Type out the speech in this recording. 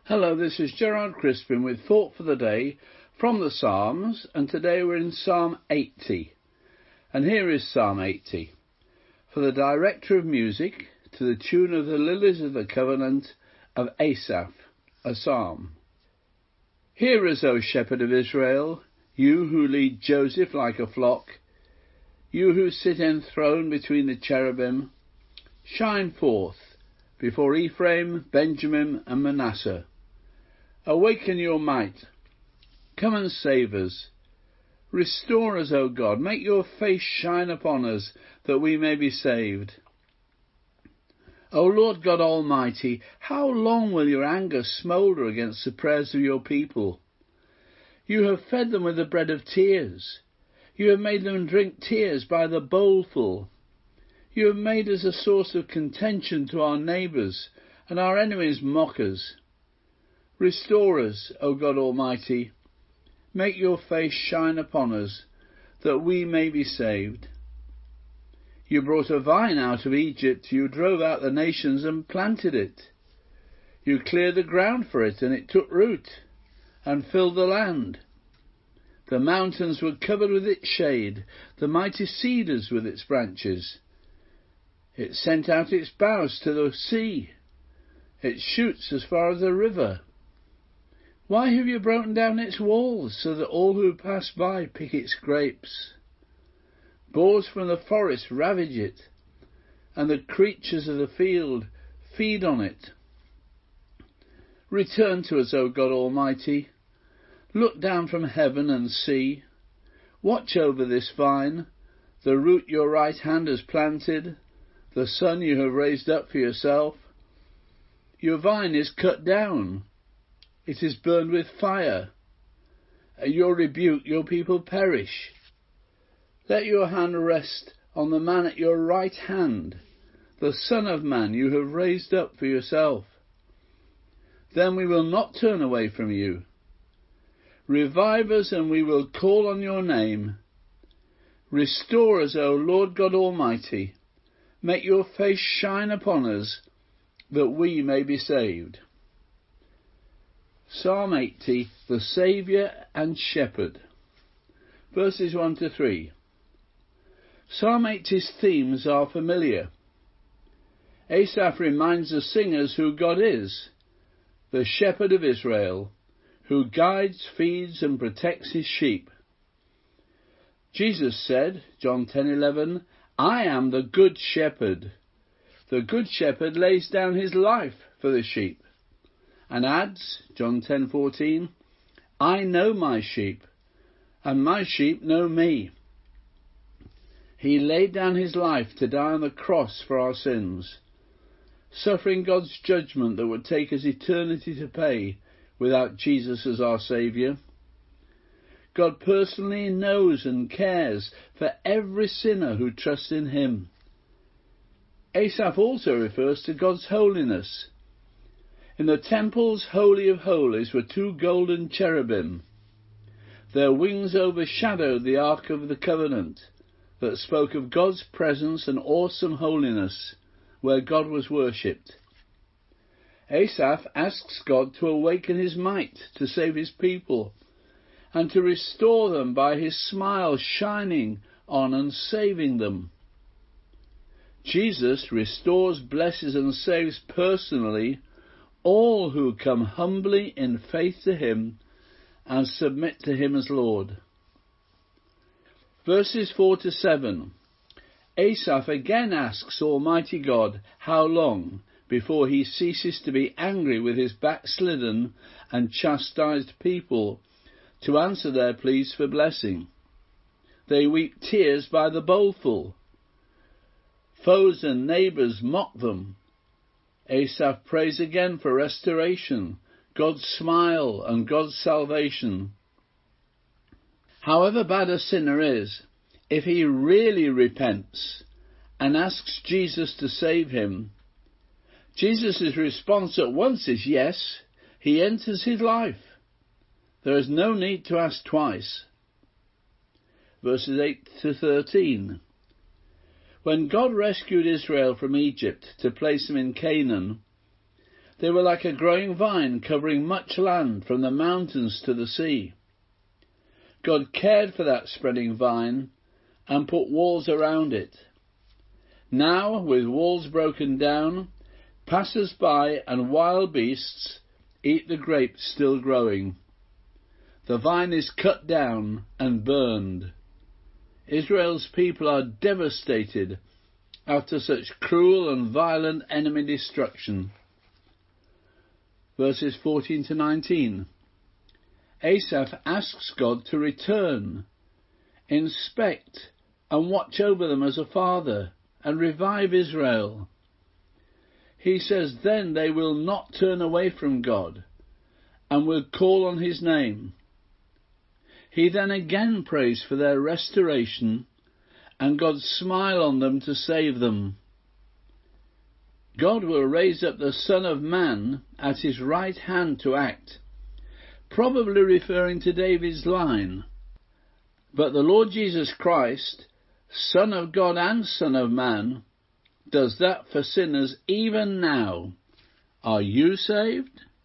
Hello, this is Gerard Crispin with Thought for the Day from the Psalms, and today we're in Psalm 80. And here is Psalm 80. For the director of music, to the tune of the Lilies of the Covenant of Asaph, a psalm. Hear us, O shepherd of Israel, you who lead Joseph like a flock, you who sit enthroned between the cherubim, shine forth before Ephraim, Benjamin, and Manasseh. Awaken your might. Come and save us. Restore us, O God. Make your face shine upon us, that we may be saved. O Lord God Almighty, how long will your anger smoulder against the prayers of your people? You have fed them with the bread of tears. You have made them drink tears by the bowlful. You have made us a source of contention to our neighbours, and our enemies mock us. Restore us, O God Almighty. Make your face shine upon us, that we may be saved. You brought a vine out of Egypt. You drove out the nations and planted it. You cleared the ground for it, and it took root and filled the land. The mountains were covered with its shade, the mighty cedars with its branches. It sent out its boughs to the sea, its shoots as far as the river. Why have you broken down its walls, so that all who pass by pick its grapes? Boars from the forest ravage it, and the creatures of the field feed on it. Return to us, O God Almighty. Look down from heaven and see. Watch over this vine, the root your right hand has planted, the son you have raised up for yourself. Your vine is cut down. It is burned with fire. At your rebuke your people perish. Let your hand rest on the man at your right hand, the Son of Man you have raised up for yourself. Then we will not turn away from you. Revive us, and we will call on your name. Restore us, O Lord God Almighty. Make your face shine upon us, that we may be saved. Psalm 80, the Saviour and Shepherd. Verses 1 to 3. Psalm 80's themes are familiar. Asaph reminds the singers who God is, the shepherd of Israel, who guides, feeds and protects his sheep. Jesus said, John 10:11, I am the good shepherd. The good shepherd lays down his life for the sheep. And adds, John 10:14, I know my sheep, and my sheep know me. He laid down his life to die on the cross for our sins, suffering God's judgment that would take us eternity to pay without Jesus as our Saviour. God personally knows and cares for every sinner who trusts in him. Asaph also refers to God's holiness. In the temple's Holy of Holies were two golden cherubim. Their wings overshadowed the Ark of the Covenant that spoke of God's presence and awesome holiness where God was worshipped. Asaph asks God to awaken his might to save his people and to restore them by his smile shining on and saving them. Jesus restores, blesses and saves personally all who come humbly in faith to him and submit to him as Lord. Verses 4 to 7. Asaph again asks Almighty God how long before he ceases to be angry with his backslidden and chastised people to answer their pleas for blessing. They weep tears by the bowlful. Foes and neighbours mock them. Asaph prays again for restoration, God's smile and God's salvation. However bad a sinner is, if he really repents and asks Jesus to save him, Jesus' response at once is yes, he enters his life. There is no need to ask twice. Verses 8 to 13. When God rescued Israel from Egypt to place them in Canaan, They were like a growing vine covering much land from the mountains to the sea. God cared for that spreading vine and put walls around it. Now, with walls broken down, passers-by and wild beasts eat the grapes still growing. The vine is cut down and burned. Israel's people are devastated after such cruel and violent enemy destruction. Verses 14 to 19. Asaph asks God to return, inspect and watch over them as a father, and revive Israel. He says then they will not turn away from God and will call on his name. He then again prays for their restoration and God's smile on them to save them. God will raise up the Son of Man at his right hand to act, probably referring to David's line. But the Lord Jesus Christ, Son of God and Son of Man, does that for sinners even now. Are you saved?